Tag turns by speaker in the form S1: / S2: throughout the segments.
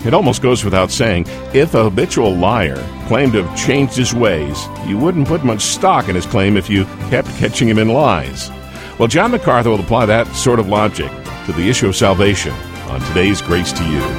S1: It almost goes without saying, if a habitual liar claimed to have changed his ways, you wouldn't put much stock in his claim if you kept catching him in lies. Well, John MacArthur will apply that sort of logic to the issue of salvation on today's Grace to You.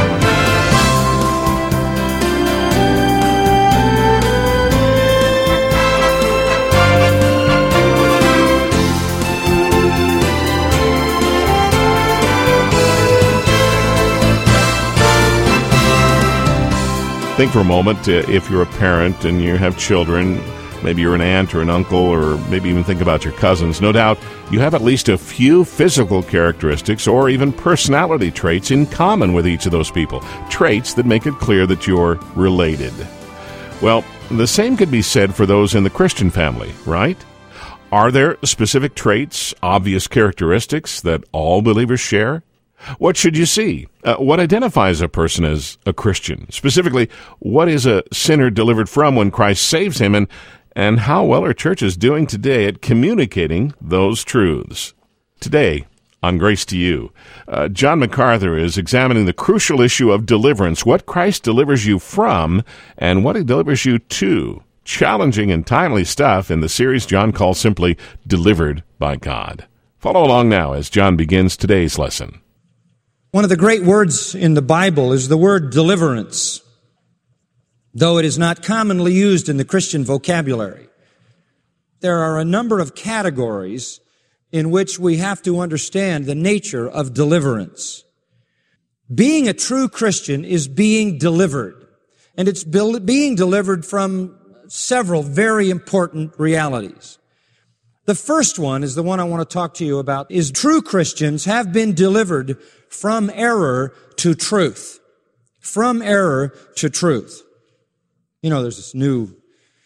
S1: Think for a moment, if you're a parent and you have children, maybe you're an aunt or an uncle, or maybe even think about your cousins. No doubt you have at least a few physical characteristics or even personality traits in common with each of those people, traits that make it clear that you're related. Well, the same could be said for those in the Christian family, right? Are there specific traits, obvious characteristics that all believers share? What should you see? What identifies a person as a Christian? Specifically, what is a sinner delivered from when Christ saves him, and how well are churches doing today at communicating those truths? Today, on Grace to You, John MacArthur is examining the crucial issue of deliverance, what Christ delivers you from and what he delivers you to. Challenging and timely stuff in the series John calls simply Delivered by God. Follow along now as John begins today's lesson.
S2: One of the great words in the Bible is the word deliverance, though it is not commonly used in the Christian vocabulary. There are a number of categories in which we have to understand the nature of deliverance. Being a true Christian is being delivered, and it's being delivered from several very important realities. The first one is the one I want to talk to you about, is true Christians have been delivered from error to truth. From error to truth. You know, there's this new,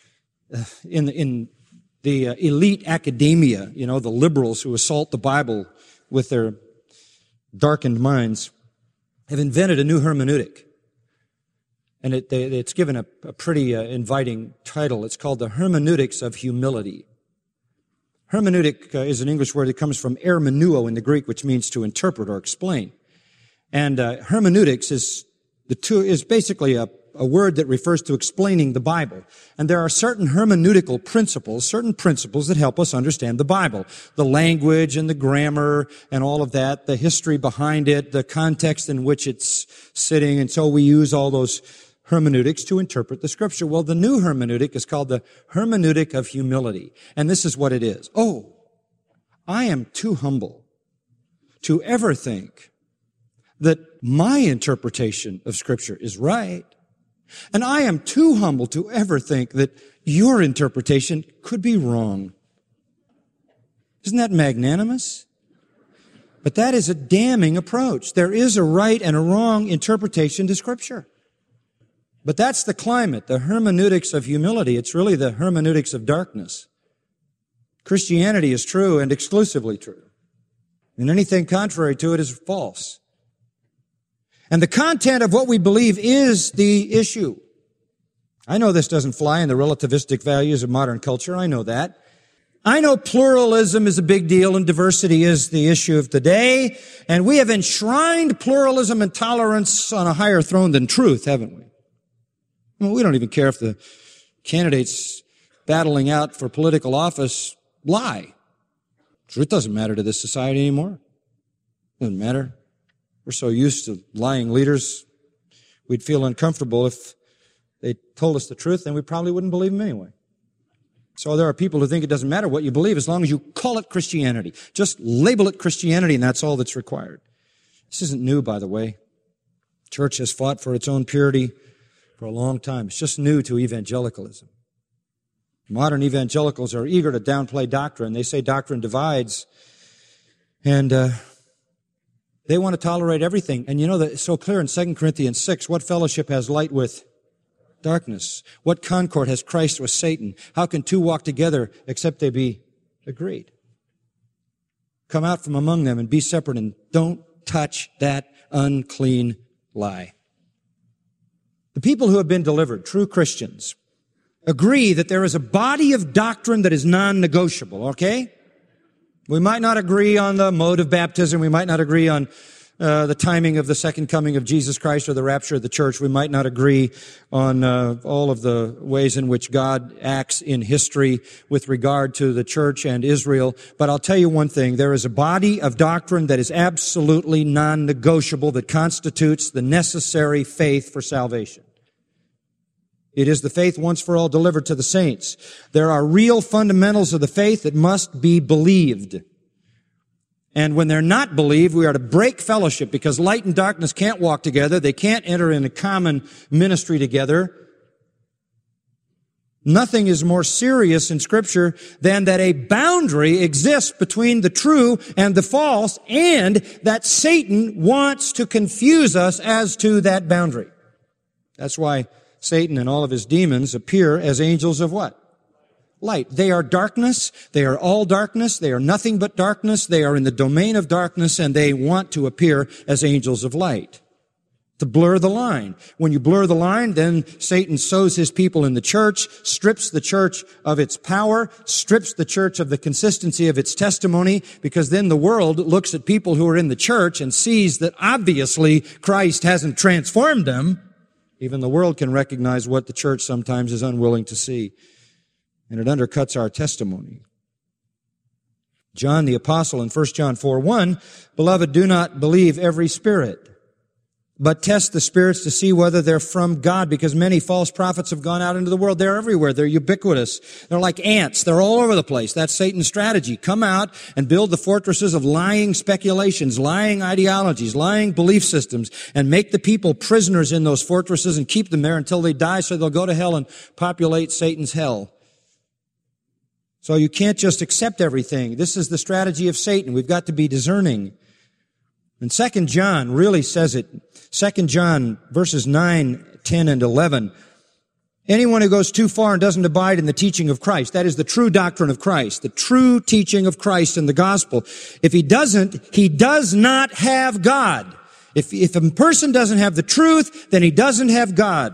S2: in the elite academia, you know, the liberals who assault the Bible with their darkened minds, have invented a new hermeneutic. And it's given a pretty inviting title. It's called the Hermeneutics of Humility. Hermeneutic is an English word that comes from ermeneuo in the Greek, which means to interpret or explain. And hermeneutics is basically a word that refers to explaining the Bible. And there are certain hermeneutical principles, certain principles that help us understand the Bible. The language and the grammar and all of that, the history behind it, the context in which it's sitting. And so we use all those hermeneutics to interpret the Scripture. Well, the new hermeneutic is called the hermeneutic of humility. And this is what it is. Oh, I am too humble to ever think that my interpretation of Scripture is right. And I am too humble to ever think that your interpretation could be wrong. Isn't that magnanimous? But that is a damning approach. There is a right and a wrong interpretation to Scripture. But that's the climate, the hermeneutics of humility. It's really the hermeneutics of darkness. Christianity is true and exclusively true. And anything contrary to it is false. And the content of what we believe is the issue. I know this doesn't fly in the relativistic values of modern culture. I know that. I know pluralism is a big deal and diversity is the issue of the day. And we have enshrined pluralism and tolerance on a higher throne than truth, haven't we? Well, we don't even care if the candidates battling out for political office lie. Truth doesn't matter to this society anymore. Doesn't matter. We're so used to lying leaders, we'd feel uncomfortable if they told us the truth, then we probably wouldn't believe them anyway. So there are people who think it doesn't matter what you believe as long as you call it Christianity. Just label it Christianity and that's all that's required. This isn't new, by the way. The church has fought for its own purity for a long time. It's just new to evangelicalism. Modern evangelicals are eager to downplay doctrine. They say doctrine divides, and they want to tolerate everything. And you know that it's so clear in 2 Corinthians 6, what fellowship has light with darkness? What concord has Christ with Satan? How can two walk together except they be agreed? Come out from among them and be separate, and don't touch that unclean lie. The people who have been delivered, true Christians, agree that there is a body of doctrine that is non-negotiable, okay? We might not agree on the mode of baptism. We might not agree on the timing of the second coming of Jesus Christ or the rapture of the church. We might not agree on all of the ways in which God acts in history with regard to the church and Israel. But I'll tell you one thing. There is a body of doctrine that is absolutely non-negotiable that constitutes the necessary faith for salvation. It is the faith once for all delivered to the saints. There are real fundamentals of the faith that must be believed. And when they're not believed, we are to break fellowship because light and darkness can't walk together. They can't enter in a common ministry together. Nothing is more serious in Scripture than that a boundary exists between the true and the false, and that Satan wants to confuse us as to that boundary. That's why Satan and all of his demons appear as angels of what? Light. They are darkness. They are all darkness. They are nothing but darkness. They are in the domain of darkness, and they want to appear as angels of light. To blur the line. When you blur the line, then Satan sows his people in the church, strips the church of its power, strips the church of the consistency of its testimony, because then the world looks at people who are in the church and sees that obviously Christ hasn't transformed them. Even the world can recognize what the church sometimes is unwilling to see. And it undercuts our testimony. John the Apostle in 1 John 4:1, "Beloved, do not believe every spirit, but test the spirits to see whether they're from God, because many false prophets have gone out into the world." They're everywhere. They're ubiquitous. They're like ants. They're all over the place. That's Satan's strategy. Come out and build the fortresses of lying speculations, lying ideologies, lying belief systems, and make the people prisoners in those fortresses and keep them there until they die so they'll go to hell and populate Satan's hell. So you can't just accept everything. This is the strategy of Satan. We've got to be discerning. And 2 John really says it. 2 John verses 9, 10, and 11. Anyone who goes too far and doesn't abide in the teaching of Christ, that is the true doctrine of Christ, the true teaching of Christ in the gospel. If he doesn't, he does not have God. If a person doesn't have the truth, then he doesn't have God.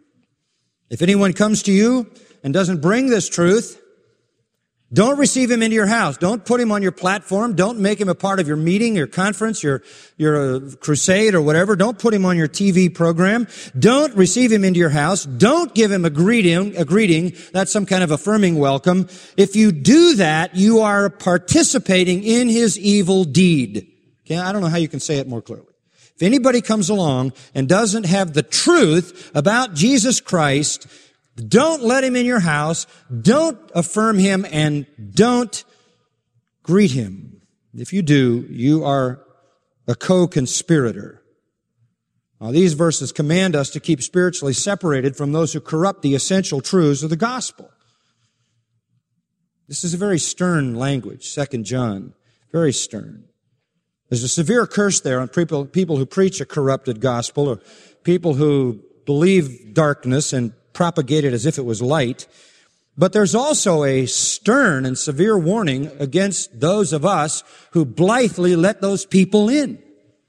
S2: If anyone comes to you and doesn't bring this truth, don't receive him into your house. Don't put him on your platform. Don't make him a part of your meeting, your conference, your crusade or whatever. Don't put him on your TV program. Don't receive him into your house. Don't give him a greeting. That's some kind of affirming welcome. If you do that, you are participating in his evil deed. Okay, I don't know how you can say it more clearly. If anybody comes along and doesn't have the truth about Jesus Christ, don't let him in your house, don't affirm him, and don't greet him. If you do, you are a co-conspirator. Now, these verses command us to keep spiritually separated from those who corrupt the essential truths of the gospel. This is a very stern language, 2 John, very stern. There's a severe curse there on people who preach a corrupted gospel, or people who believe darkness and propagate it as if it was light. But there's also a stern and severe warning against those of us who blithely let those people in.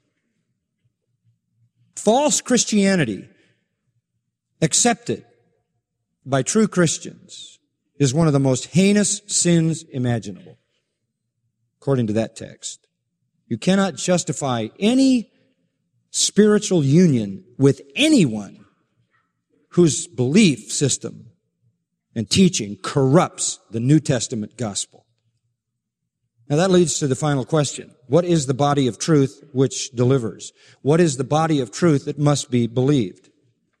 S2: False Christianity, accepted by true Christians, is one of the most heinous sins imaginable, according to that text. You cannot justify any spiritual union with anyone whose belief system and teaching corrupts the New Testament gospel. Now that leads to the final question. What is the body of truth which delivers? What is the body of truth that must be believed?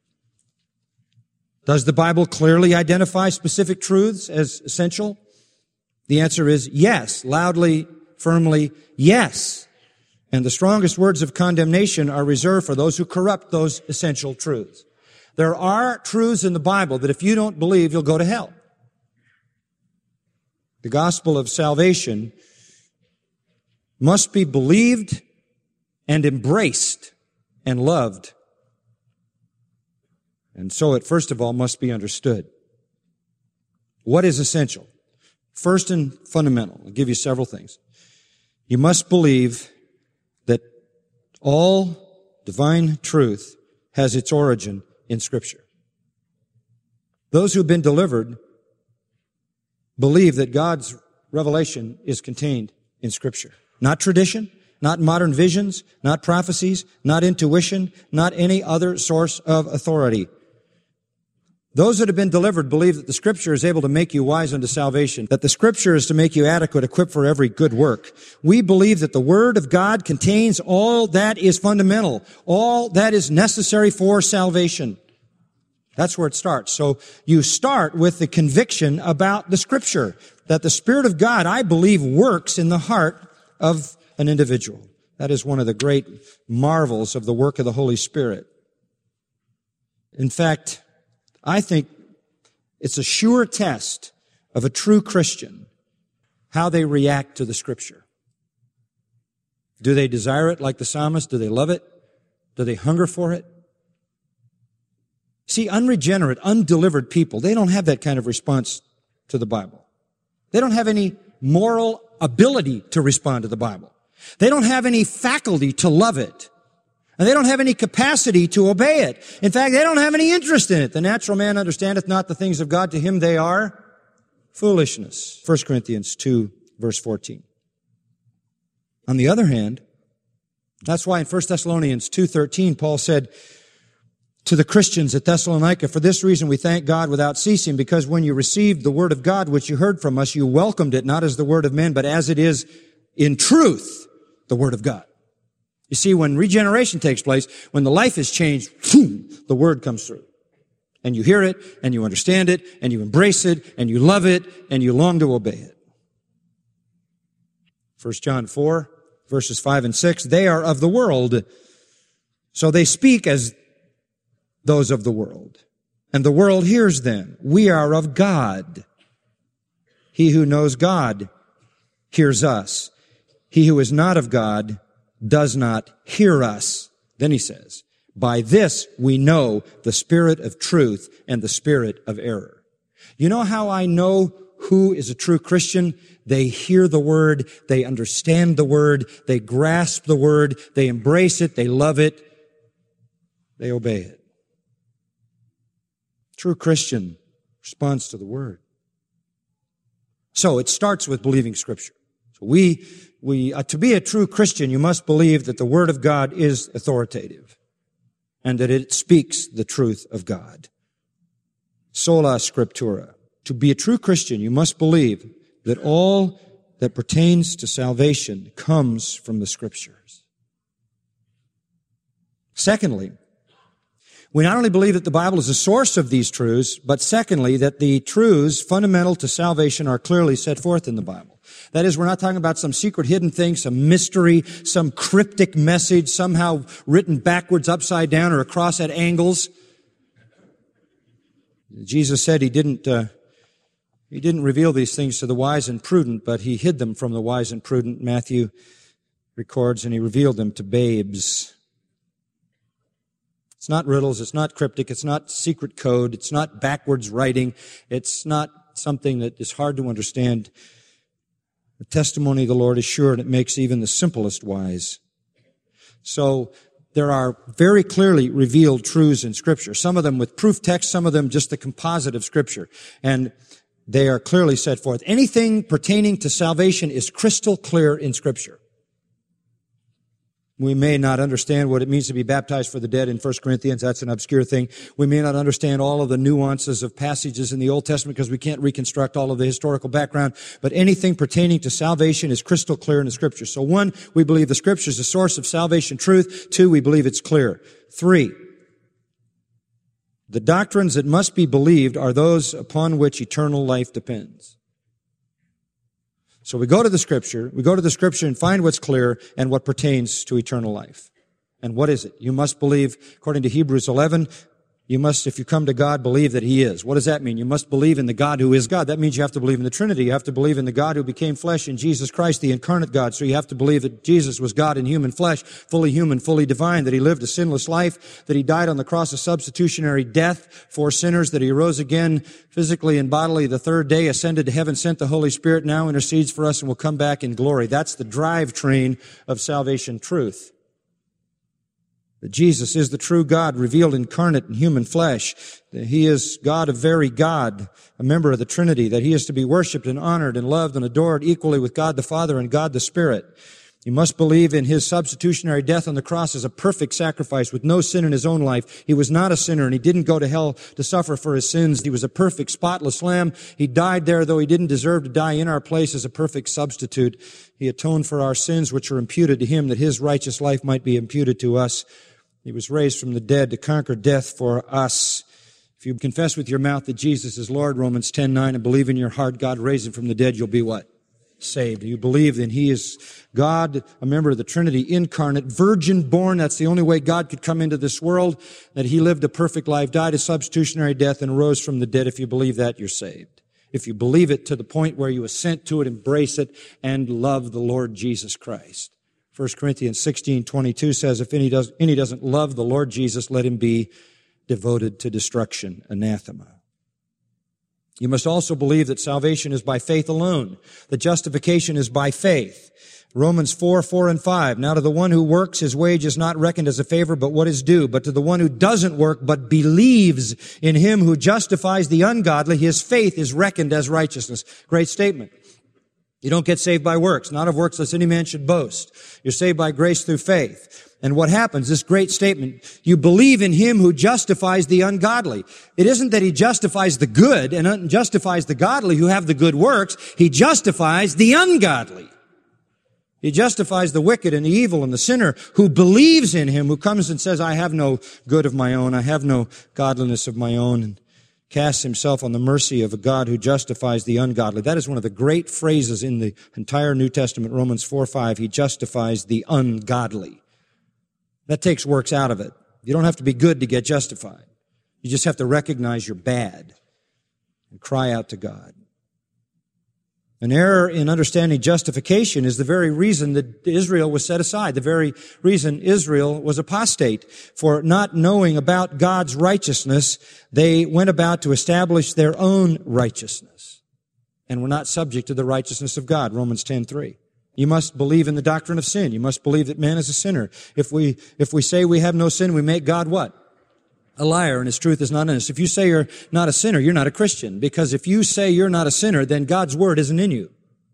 S2: Does the Bible clearly identify specific truths as essential? The answer is yes, loudly, firmly, yes. And the strongest words of condemnation are reserved for those who corrupt those essential truths. There are truths in the Bible that if you don't believe, you'll go to hell. The gospel of salvation must be believed and embraced and loved. And so it, first of all, must be understood. What is essential? First and fundamental. I'll give you several things. You must believe that all divine truth has its origin in Scripture. Those who have been delivered believe that God's revelation is contained in Scripture. Not tradition, not modern visions, not prophecies, not intuition, not any other source of authority. Those that have been delivered believe that the Scripture is able to make you wise unto salvation, that the Scripture is to make you adequate, equipped for every good work. We believe that the Word of God contains all that is fundamental, all that is necessary for salvation. That's where it starts. So you start with the conviction about the Scripture, that the Spirit of God, I believe, works in the heart of an individual. That is one of the great marvels of the work of the Holy Spirit. In fact, I think it's a sure test of a true Christian how they react to the Scripture. Do they desire it like the psalmist? Do they love it? Do they hunger for it? See, unregenerate, undelivered people, they don't have that kind of response to the Bible. They don't have any moral ability to respond to the Bible. They don't have any faculty to love it. And they don't have any capacity to obey it. In fact, they don't have any interest in it. The natural man understandeth not the things of God. To him they are foolishness. 1 Corinthians 2, verse 14. On the other hand, that's why in 1 Thessalonians 2:13, Paul said to the Christians at Thessalonica, for this reason we thank God without ceasing, because when you received the word of God, which you heard from us, you welcomed it not as the word of men, but as it is in truth, the word of God. You see, when regeneration takes place, when the life is changed, the word comes through. And you hear it, and you understand it, and you embrace it, and you love it, and you long to obey it. 1 John 4, verses 5 and 6, they are of the world, so they speak as those of the world. And the world hears them. We are of God. He who knows God hears us. He who is not of God does not hear us. Then he says, by this we know the spirit of truth and the spirit of error. You know how I know who is a true Christian? They hear the word, they understand the word, they grasp the word, they embrace it, they love it, they obey it. True Christian responds to the word. So it starts with believing Scripture. So to be a true Christian, you must believe that the Word of God is authoritative and that it speaks the truth of God. Sola Scriptura. To be a true Christian, you must believe that all that pertains to salvation comes from the Scriptures. Secondly, we not only believe that the Bible is the source of these truths, but secondly, that the truths fundamental to salvation are clearly set forth in the Bible. That is, we're not talking about some secret hidden thing, some mystery, some cryptic message somehow written backwards, upside down, or across at angles. Jesus said he didn't reveal these things to the wise and prudent, but he hid them from the wise and prudent. Matthew records, and he revealed them to babes. It's not riddles, it's not cryptic, it's not secret code, it's not backwards writing, it's not something that is hard to understand. The testimony of the Lord is sure, and it makes even the simplest wise. So there are very clearly revealed truths in Scripture, some of them with proof text, some of them just the composite of Scripture. And they are clearly set forth. Anything pertaining to salvation is crystal clear in Scripture. We may not understand what it means to be baptized for the dead in 1 Corinthians. That's an obscure thing. We may not understand all of the nuances of passages in the Old Testament because we can't reconstruct all of the historical background. But anything pertaining to salvation is crystal clear in the Scripture. So 1, we believe the Scripture is the source of salvation truth. 2, we believe it's clear. 3, the doctrines that must be believed are those upon which eternal life depends. So we go to the Scripture and find what's clear and what pertains to eternal life. And what is it? You must believe, according to Hebrews 11, you must, if you come to God, believe that He is. What does that mean? You must believe in the God who is God. That means you have to believe in the Trinity. You have to believe in the God who became flesh in Jesus Christ, the incarnate God. So you have to believe that Jesus was God in human flesh, fully human, fully divine, that He lived a sinless life, that He died on the cross a substitutionary death for sinners, that He arose again physically and bodily the third day, ascended to heaven, sent the Holy Spirit, now intercedes for us, and will come back in glory. That's the drivetrain of salvation truth. That Jesus is the true God revealed incarnate in human flesh. That He is God of very God, a member of the Trinity. That He is to be worshiped and honored and loved and adored equally with God the Father and God the Spirit. You must believe in his substitutionary death on the cross as a perfect sacrifice with no sin in his own life. He was not a sinner, and he didn't go to hell to suffer for his sins. He was a perfect, spotless lamb. He died there, though he didn't deserve to die in our place, as a perfect substitute. He atoned for our sins, which are imputed to him, that his righteous life might be imputed to us. He was raised from the dead to conquer death for us. If you confess with your mouth that Jesus is Lord, Romans 10:9, and believe in your heart God raised him from the dead, you'll be what? Saved. You believe that he is God, a member of the Trinity, incarnate, virgin born. That's the only way God could come into this world, that he lived a perfect life, died a substitutionary death, and rose from the dead. If you believe that, you're saved. If you believe it to the point where you assent to it, embrace it, and love the Lord Jesus Christ. 1 Corinthians 16:22 says, if any doesn't love the Lord Jesus, let him be devoted to destruction, anathema. You must also believe that salvation is by faith alone, that justification is by faith. Romans 4:4 and 5. Now to the one who works, his wage is not reckoned as a favor, but what is due. But to the one who doesn't work, but believes in him who justifies the ungodly, his faith is reckoned as righteousness. Great statement. You don't get saved by works, not of works lest any man should boast. You're saved by grace through faith. And what happens, this great statement, you believe in him who justifies the ungodly. It isn't that he justifies the good and justifies the godly who have the good works. He justifies the ungodly. He justifies the wicked and the evil and the sinner who believes in him, who comes and says, I have no good of my own, I have no godliness of my own, and casts himself on the mercy of a God who justifies the ungodly. That is one of the great phrases in the entire New Testament, Romans 4:5. He justifies the ungodly. That takes works out of it. You don't have to be good to get justified. You just have to recognize you're bad and cry out to God. An error in understanding justification is the very reason that Israel was set aside, the very reason Israel was apostate. For not knowing about God's righteousness, they went about to establish their own righteousness and were not subject to the righteousness of God, Romans 10:3. You must believe in the doctrine of sin. You must believe that man is a sinner. If we say we have no sin, we make God what? A liar, and his truth is not in us. If you say you're not a sinner, you're not a Christian. Because if you say you're not a sinner, then God's word isn't in you.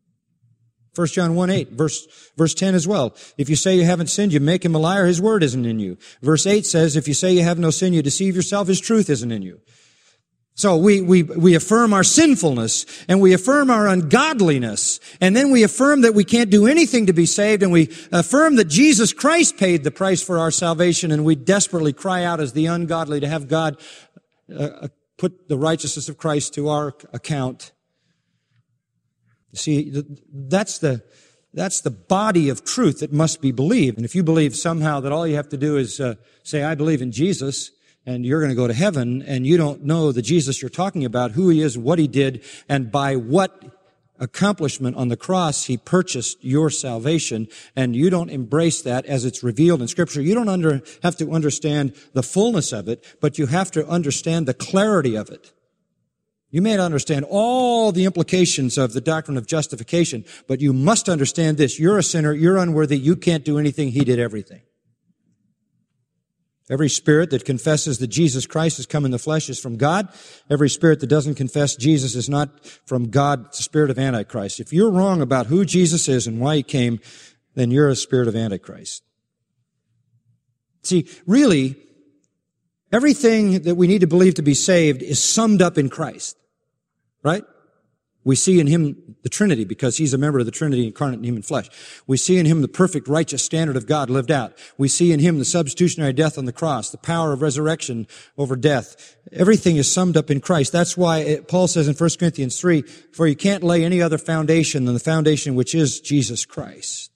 S2: 1 John 1:8, verse 10 as well. If you say you haven't sinned, you make him a liar, his word isn't in you. Verse 8 says, if you say you have no sin, you deceive yourself, his truth isn't in you. So we affirm our sinfulness, and we affirm our ungodliness, and then we affirm that we can't do anything to be saved, and we affirm that Jesus Christ paid the price for our salvation, and we desperately cry out as the ungodly to have God put the righteousness of Christ to our account. You see, that's the body of truth that must be believed. And if you believe somehow that all you have to do is say, I believe in Jesus, and you're going to go to heaven, and you don't know the Jesus you're talking about, who he is, what he did, and by what accomplishment on the cross he purchased your salvation, and you don't embrace that as it's revealed in Scripture. You don't have to understand the fullness of it, but you have to understand the clarity of it. You may not understand all the implications of the doctrine of justification, but you must understand this. You're a sinner, you're unworthy, you can't do anything, he did everything. Every spirit that confesses that Jesus Christ has come in the flesh is from God. Every spirit that doesn't confess Jesus is not from God. It's the spirit of Antichrist. If you're wrong about who Jesus is and why he came, then you're a spirit of Antichrist. See, really, everything that we need to believe to be saved is summed up in Christ, right? We see in him the Trinity because he's a member of the Trinity incarnate in human flesh. We see in him the perfect righteous standard of God lived out. We see in him the substitutionary death on the cross, the power of resurrection over death. Everything is summed up in Christ. That's why Paul says in 1 Corinthians 3, for you can't lay any other foundation than the foundation which is Jesus Christ.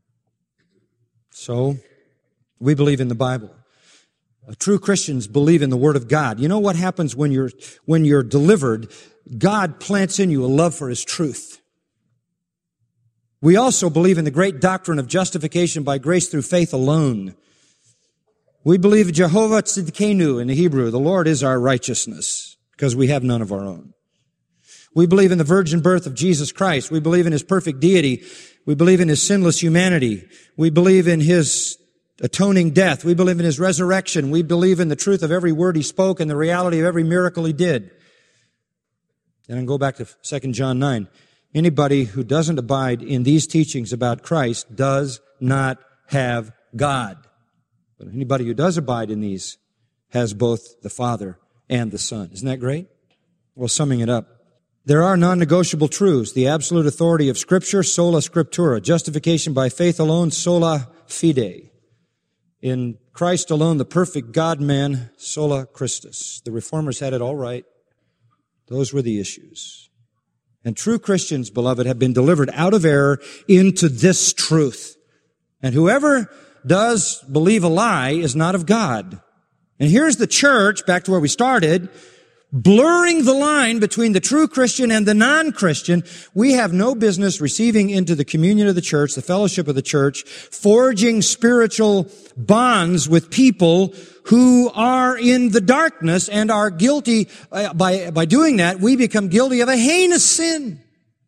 S2: So, we believe in the Bible. True Christians believe in the Word of God. You know what happens when you're delivered? God plants in you a love for his truth. We also believe in the great doctrine of justification by grace through faith alone. We believe Jehovah Tzidkenu in the Hebrew. The Lord is our righteousness because we have none of our own. We believe in the virgin birth of Jesus Christ. We believe in his perfect deity. We believe in his sinless humanity. We believe in his atoning death. We believe in his resurrection. We believe in the truth of every word he spoke and the reality of every miracle he did. And then go back to 2 John 9. Anybody who doesn't abide in these teachings about Christ does not have God. But anybody who does abide in these has both the Father and the Son. Isn't that great? Well, summing it up, there are non-negotiable truths. The absolute authority of Scripture, sola scriptura. Justification by faith alone, sola fide. In Christ alone, the perfect God-man, sola Christus. The Reformers had it all right. Those were the issues. And true Christians, beloved, have been delivered out of error into this truth. And whoever does believe a lie is not of God. And here's the church, back to where we started, blurring the line between the true Christian and the non-Christian. We have no business receiving into the communion of the church, the fellowship of the church, forging spiritual bonds with people who are in the darkness and are guilty. By doing that, we become guilty of a heinous sin.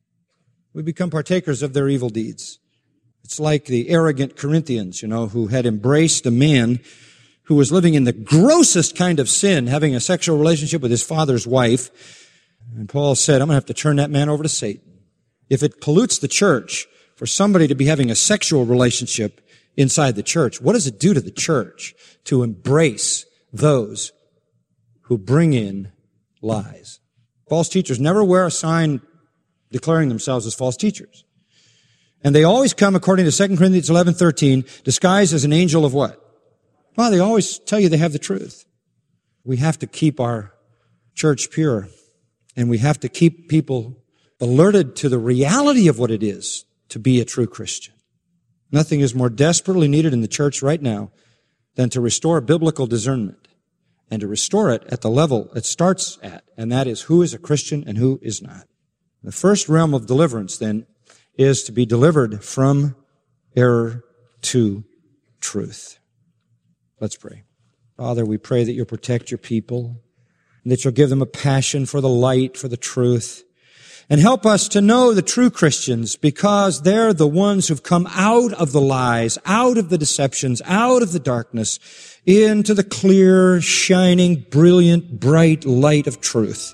S2: We become partakers of their evil deeds. It's like the arrogant Corinthians, who had embraced a man who was living in the grossest kind of sin, having a sexual relationship with his father's wife. And Paul said, I'm going to have to turn that man over to Satan. If it pollutes the church for somebody to be having a sexual relationship inside the church, what does it do to the church to embrace those who bring in lies? False teachers never wear a sign declaring themselves as false teachers. And they always come, according to 2 Corinthians 11:13, disguised as an angel of what? Well, they always tell you they have the truth. We have to keep our church pure, and we have to keep people alerted to the reality of what it is to be a true Christian. Nothing is more desperately needed in the church right now than to restore biblical discernment and to restore it at the level it starts at, and that is who is a Christian and who is not. The first realm of deliverance, then, is to be delivered from error to truth. Let's pray. Father, we pray that you'll protect your people, and that you'll give them a passion for the light, for the truth, and help us to know the true Christians, because they're the ones who've come out of the lies, out of the deceptions, out of the darkness, into the clear, shining, brilliant, bright light of truth.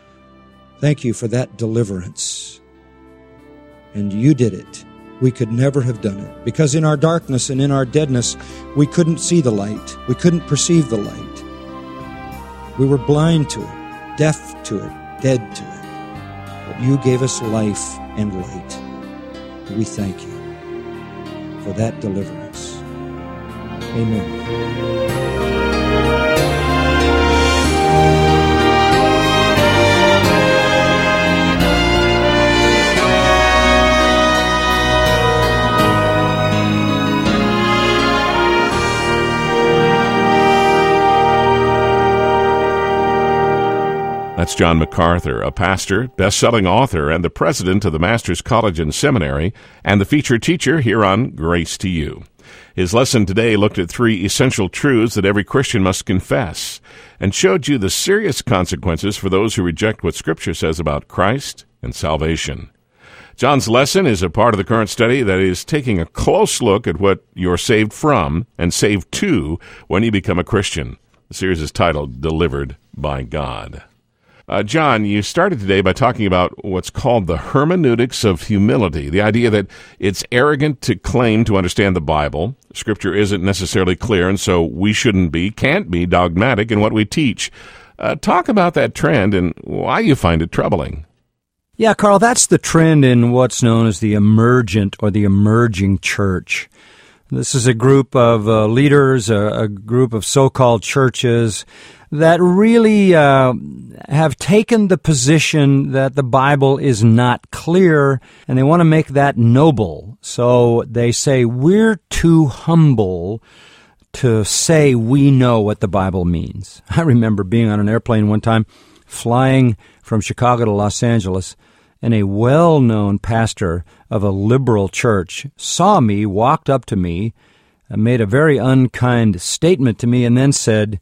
S2: Thank you for that deliverance. And you did it. We could never have done it, because in our darkness and in our deadness, we couldn't see the light. We couldn't perceive the light. We were blind to it, deaf to it, dead to it. But you gave us life and light. We thank you for that deliverance. Amen.
S1: That's John MacArthur, a pastor, best-selling author, and the president of the Master's College and Seminary, and the featured teacher here on Grace to You. His lesson today looked at 3 essential truths that every Christian must confess, and showed you the serious consequences for those who reject what Scripture says about Christ and salvation. John's lesson is a part of the current study that is taking a close look at what you're saved from and saved to when you become a Christian. The series is titled Delivered by God. John, you started today by talking about what's called the hermeneutics of humility, the idea that it's arrogant to claim to understand the Bible. Scripture isn't necessarily clear, and so we can't be dogmatic in what we teach. Talk about that trend and why you find it troubling.
S3: Yeah, Carl, that's the trend in what's known as the emergent or the emerging church. This is a group of leaders, a group of so-called churches that really have taken the position that the Bible is not clear, and they want to make that noble. So they say we're too humble to say we know what the Bible means. I remember being on an airplane one time, flying from Chicago to Los Angeles, and a well-known pastor of a liberal church saw me, walked up to me, made a very unkind statement to me, and then said,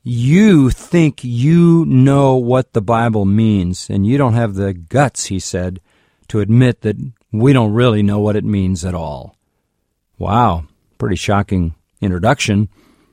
S3: "You think you know what the Bible means, and you don't have the guts," he said, "to admit that we don't really know what it means at all." Wow, pretty shocking introduction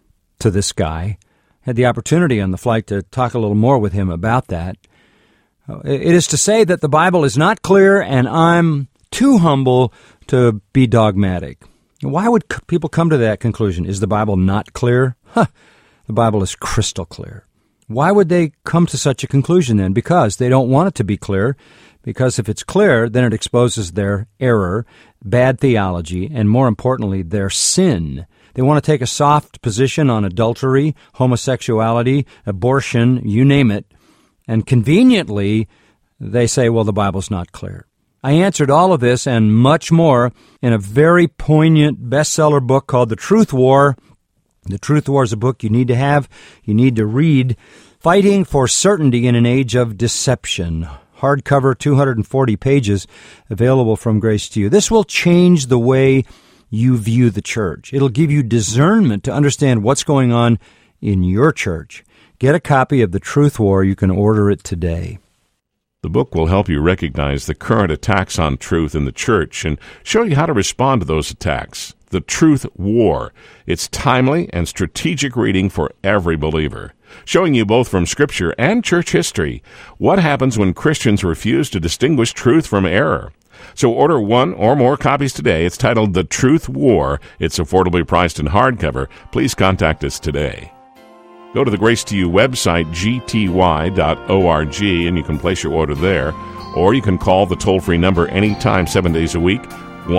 S3: to this guy. Had the opportunity on the flight to talk a little more with him about that. It is to say that the Bible is not clear, and I'm too humble to be dogmatic. Why would people come to that conclusion? Is the Bible not clear? The Bible is crystal clear. Why would they come to such a conclusion then? Because they don't want it to be clear, because if it's clear, then it exposes their error, bad theology, and more importantly, their sin. They want to take a soft position on adultery, homosexuality, abortion, you name it, and conveniently, they say, well, the Bible's not clear. I answered all of this and much more in a very poignant bestseller book called The Truth War. The Truth War is a book you need to have, you need to read. Fighting for Certainty in an Age of Deception. Hardcover, 240 pages, available from Grace to You. This will change the way you view the church. It'll give you discernment to understand what's going on in your church. Get a copy of The Truth War. You can order it today.
S1: The book will help you recognize the current attacks on truth in the church and show you how to respond to those attacks. The Truth War. It's timely and strategic reading for every believer, showing you both from Scripture and church history what happens when Christians refuse to distinguish truth from error. So order one or more copies today. It's titled The Truth War. It's affordably priced in hardcover. Please contact us today. Go to the Grace to You website, gty.org, and you can place your order there. Or you can call the toll-free number anytime, 7 days a week,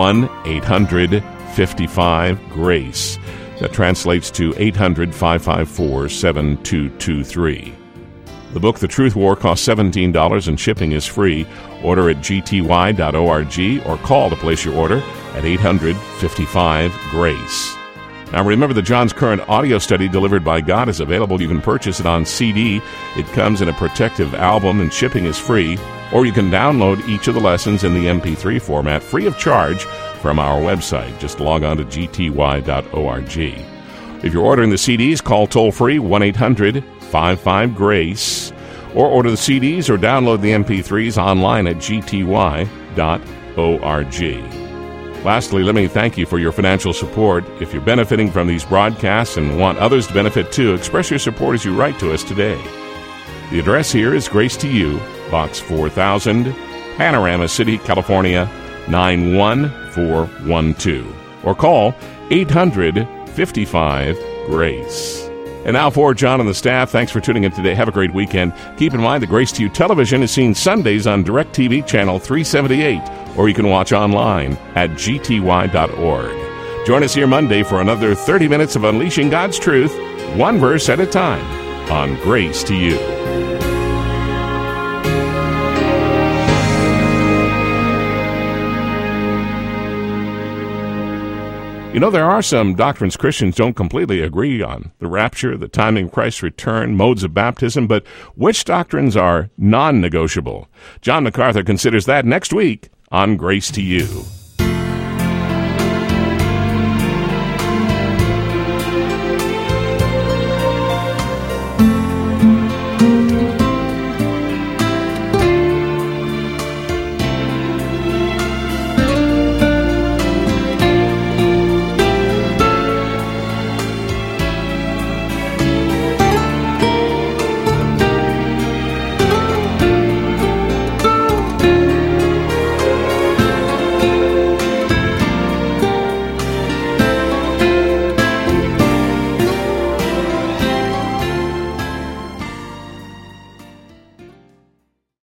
S1: 1-800-55-GRACE. That translates to 800-554-7223. The book, The Truth War, costs $17 and shipping is free. Order at gty.org or call to place your order at 800-55-GRACE. Now remember that John's current audio study, Delivered by God, is available. You can purchase it on CD. It comes in a protective album and shipping is free. Or you can download each of the lessons in the MP3 format free of charge from our website. Just log on to gty.org. If you're ordering the CDs, call toll-free 1-800-55-GRACE or order the CDs or download the MP3s online at gty.org. Lastly, let me thank you for your financial support. If you're benefiting from these broadcasts and want others to benefit too, express your support as you write to us today. The address here is Grace to You, Box 4000, Panorama City, California, 91412. Or call 800-55-GRACE. And now for John and the staff, thanks for tuning in today. Have a great weekend. Keep in mind that Grace to You television is seen Sundays on DirecTV Channel 378, or you can watch online at gty.org. Join us here Monday for another 30 minutes of unleashing God's truth, one verse at a time, on Grace to You. You know, there are some doctrines Christians don't completely agree on. The rapture, the timing of Christ's return, modes of baptism, but which doctrines are non-negotiable? John MacArthur considers that next week on Grace to You.